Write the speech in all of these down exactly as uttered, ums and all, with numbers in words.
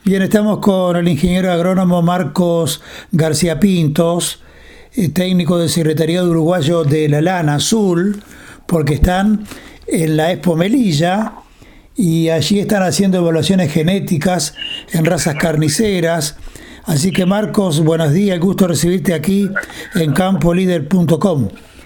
Bien, estamos con el ingeniero agrónomo Marcos García Pintos, eh, técnico del Secretariado Uruguayo de la Lana Azul, porque están en la Expo Melilla y allí están haciendo evaluaciones genéticas en razas carniceras. Así que Marcos, buenos días, gusto recibirte aquí en campo líder punto com.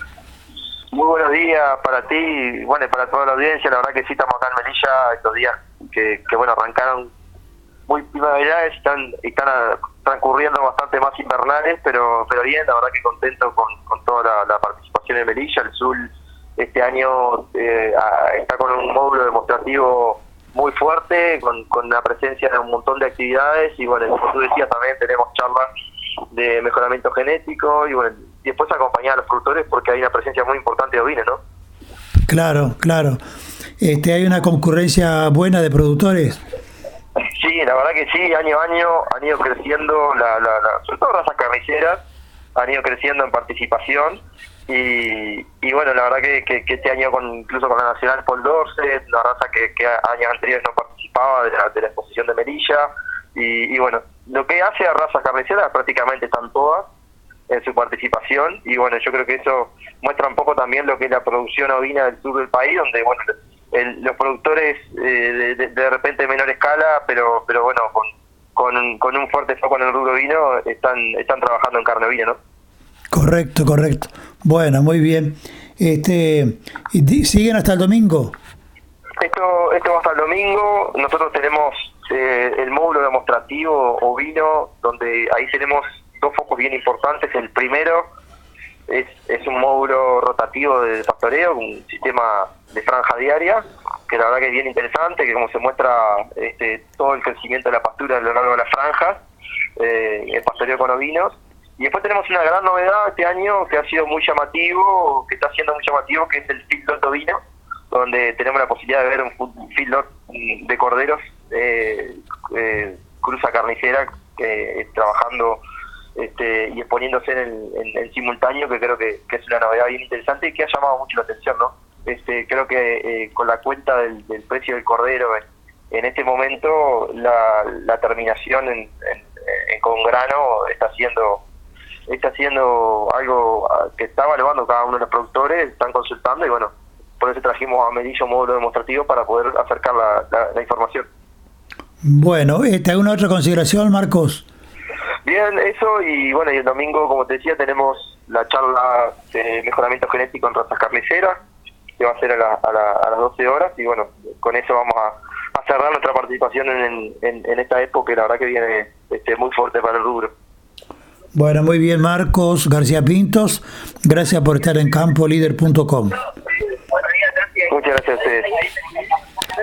Muy buenos días para ti y bueno, para toda la audiencia. La verdad que sí, estamos acá en Melilla estos días que, que bueno, arrancaron muy primaverales, están están a, transcurriendo bastante más invernales, pero pero bien, la verdad que contento con, con toda la, la participación de Melilla. El Sur este año eh, a, está con un módulo demostrativo muy fuerte, con, con la presencia de un montón de actividades y bueno, como tú decías, también tenemos charlas de mejoramiento genético y bueno, y después acompañar a los productores porque hay una presencia muy importante de ovinos, ¿no? Claro, claro. Este, ¿hay una concurrencia buena de productores? Sí, la verdad que sí, año a año han ido creciendo, la, la, la, sobre todo razas carniceras, han ido creciendo en participación y, y bueno, la verdad que, que, que este año con incluso con la Nacional Paul Dorset, la raza que, que años anteriores no participaba de la, de la exposición de Melilla y, y bueno, lo que hace a razas carniceras prácticamente están todas en su participación y bueno, yo creo que eso muestra un poco también lo que es la producción ovina del sur del país, donde bueno, el, los productores eh, de, de, de repente de menor escala, pero pero bueno, con, con, con un fuerte foco en el rubro ovino, están están trabajando en carne ovina, ¿no? Correcto, correcto. Bueno, muy bien. Este, ¿siguen hasta el domingo? Esto, esto va hasta el domingo. Nosotros tenemos eh, el módulo demostrativo ovino, donde ahí tenemos dos focos bien importantes. El primero es, es un módulo rotativo de pastoreo, un sistema de franja diaria, que la verdad que es bien interesante, que como se muestra este, todo el crecimiento de la pastura a lo largo de las franjas, eh, el pastoreo con ovinos. Y después tenemos una gran novedad este año que ha sido muy llamativo, que está siendo muy llamativo, que es el feedlot ovino, donde tenemos la posibilidad de ver un feedlot de corderos, eh, eh, cruza carnicera, eh, trabajando este, y exponiéndose en, el, en, en simultáneo, que creo que, que es una novedad bien interesante y que ha llamado mucho la atención, ¿no? Este, creo que eh, con la cuenta del, del precio del cordero en, en este momento la, la terminación en, en, en con grano está siendo está siendo algo que está evaluando cada uno de los productores, están consultando y bueno, por eso trajimos a Melilla un módulo demostrativo para poder acercar la, la, la información. Bueno, este, ¿alguna otra consideración, Marcos? Bien, eso y bueno, y el domingo, como te decía, tenemos la charla de mejoramiento genético en razas carniceras, que va a ser a, la, a, la, a las doce horas y bueno, con eso vamos a, a cerrar nuestra participación en, en, en esta época que la verdad que viene este, muy fuerte para el rubro. Bueno, muy bien, Marcos García Pintos, gracias por estar en campo líder punto com. Muchas gracias a ustedes.